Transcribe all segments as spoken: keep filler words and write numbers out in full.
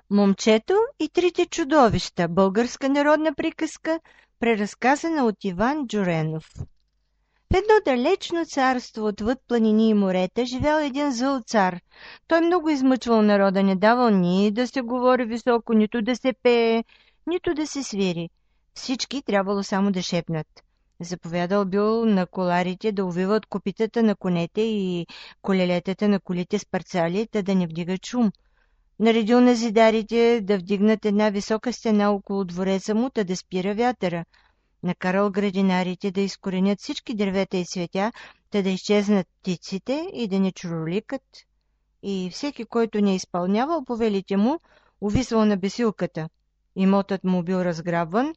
Момчето и трите чудовища. Българска народна приказка, преразказана от Иван Джуренов. В едно далечно царство отвъд планини и морета живял един зъл цар. Той много измъчвал народа, не давал ни да се говори високо, нито да се пее, нито да се свири. Всички трябвало само да шепнат. Заповядал бил на коларите да увиват копитата на конете и колелетата на колите с парцали, та да не вдигат шум. Наредил на зидарите да вдигнат една висока стена около двореца му, та да спира вятъра. Накарал градинарите да изкоренят всички дървета и цветя, та да изчезнат птиците и да не чуроликат. И всеки, който не изпълнявал повелите му, увисвал на бесилката. Имотът му бил разграбван,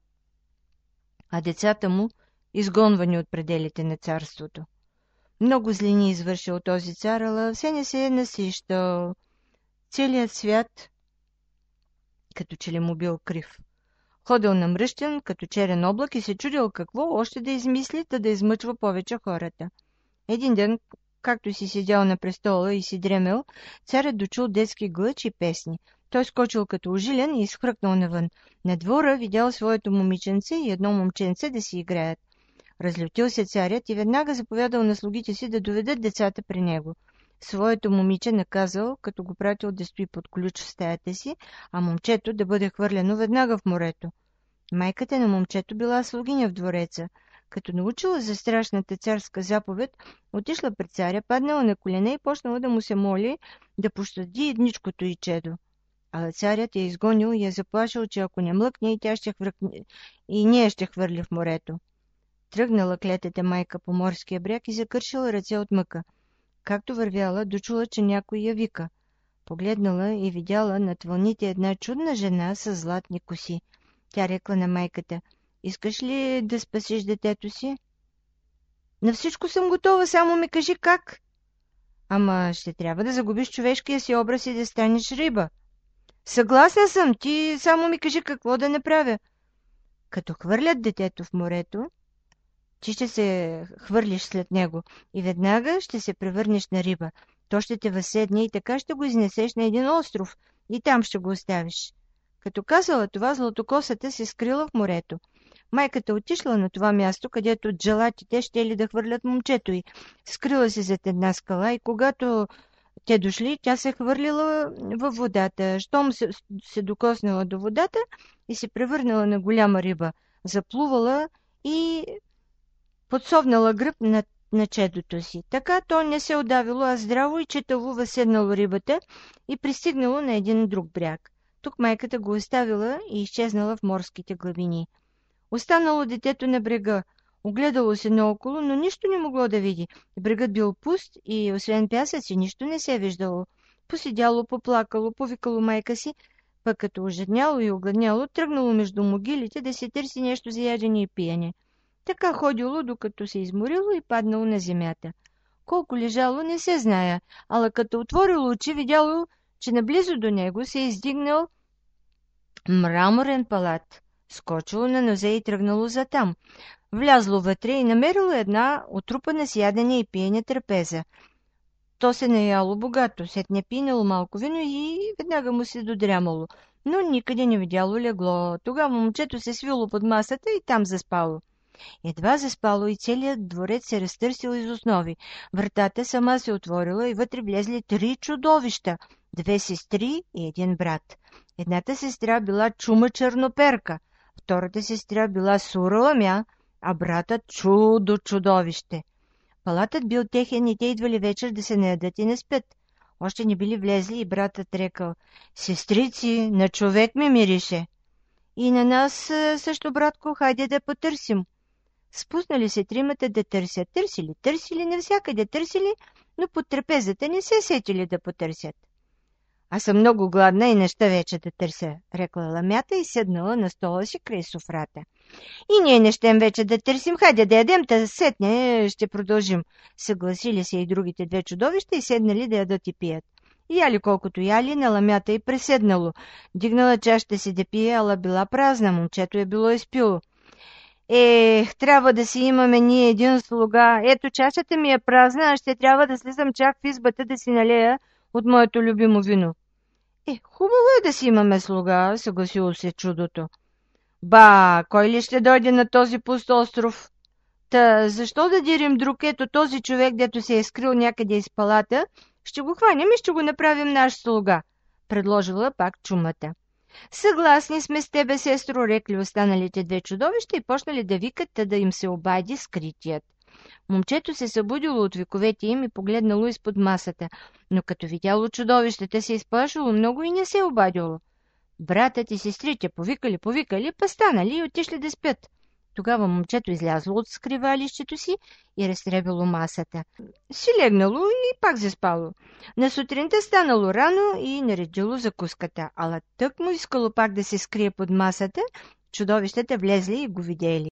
а децата му изгонвани от пределите на царството. Много злини извършил този цар, ала все не се е насищал. Целият свят като че ли му бил крив. Ходил намръщен, като черен облак и се чудил какво още да измисли, та да измъчва повече хората. Един ден, както си седял на престола и си дремел, царят дочул детски глъч и песни. Той скочил като ужилен и изхръкнал навън. На двора видял своето момиченце и едно момченце да си играят. Разлютил се царят и веднага заповядал на слугите си да доведат децата при него. Своето момиче наказал, като го пратил да стои под ключ в стаята си, а момчето да бъде хвърлено веднага в морето. Майката на момчето била слугиня в двореца. Като научила за страшната царска заповед, отишла пред царя, паднала на колене и почнала да му се моли да пощади едничкото й чедо. Ала царят я изгонил и я заплашил, че ако не млъкне, и тя ще хвъркне, и ние ще хвърли в морето. Тръгнала клетата майка по морския бряг и закършила ръце от мъка. Както вървяла, дочула, че някой я вика. Погледнала и видяла над вълните една чудна жена с златни коси. Тя рекла на майката: "Искаш ли да спасиш детето си?" "На всичко съм готова, само ми кажи как." "Ама ще трябва да загубиш човешкия си образ и да станеш риба." "Съгласна съм, ти само ми кажи какво да направя." "Като хвърлят детето в морето, ти ще се хвърлиш след него и веднага ще се превърнеш на риба. То ще те възседне и така ще го изнесеш на един остров и там ще го оставиш." Като казала това, златокосата се скрила в морето. Майката отишла на това място, където джалатите щели да хвърлят момчето й. Скрила се зад една скала и когато те дошли, тя се хвърлила във водата. Щом се, се докоснала до водата и се превърнала на голяма риба. Заплувала и подсовнала гръб на, на чедото си. Така то не се удавило, а здраво и читаво възседнало рибата и пристигнало на един друг бряг. Тук майката го оставила и изчезнала в морските глъбини. Останало детето на брега. Огледало се наоколо, но нищо не могло да види. Брегът бил пуст и освен пясъци нищо не се виждало. Поседяло, поплакало, повикало майка си, пък като ожедняло и огладняло, тръгнало между могилите да се търси нещо за ядене и пиене. Така ходило, докато се изморило и паднало на земята. Колко лежало, не се зная, ала като отворило очи, видяло, че наблизо до него се е издигнал мраморен палат. Скочило на нозе и тръгнало за там. Влязло вътре и намерило една отрупана с ядене и пиене трапеза. То се наяло богато, сетне пинало малко вино и веднага му се додрямало, но никъде не видяло легло. Тогава момчето се свило под масата и там заспало. Едва заспало и целият дворец се разтърсил из основи. Вратата сама се отворила и вътре влезли три чудовища, две сестри и един брат. Едната сестра била чума черноперка, втората сестра била сура ламя, а братът чудо чудовище. Палатът бил техен и те идвали вечер да се наядат и не спят. Още не били влезли и братът рекал: "Сестрици, на човек ме мирише." "И на нас също, братко, хайде да потърсим." Спуснали се тримата да търсят. Търсили, търсили, навсякъде търсили, но под трапезата не се сетили да потърсят. "Аз съм много гладна и неща вече да търся," рекла ламята и седнала на стола си край софрата. "И ние не щем вече да търсим, хайде да ядем, да сетне ще продължим." Съгласили се и другите две чудовища и седнали да ядат и пият. Яли колкото яли, на ламята и преседнало. Дигнала чашата си да пие, ала била празна, момчето е било изпило. "Ех, трябва да си имаме ние един слуга. Ето, чашата ми е празна, а ще трябва да слизам чак в избата да си налея от моето любимо вино." Е, хубаво е да си имаме слуга, съгласило се чудото. Ба, кой ли ще дойде на този пуст остров? Та защо да дирим друг? Ето този човек, дето се е скрил някъде из палата, ще го хванем и ще го направим наш слуга, предложила пак чумата. Съгласни сме с тебе, сестро, рекли останалите две чудовища и почнали да викат, та да им се обади скритият. Момчето се събудило от виковете им и погледнало изпод масата, но като видяло чудовищата, се изплашило много и не се обадило. Братът и сестрите повикали, повикали, па станали и отишли да спят. Тогава момчето излязло от скривалището си и разтребило масата. Си легнало и пак заспало. На сутринта станало рано и наредило закуската, ала тък му искало пак да се скрие под масата, чудовищата влезли и го видели.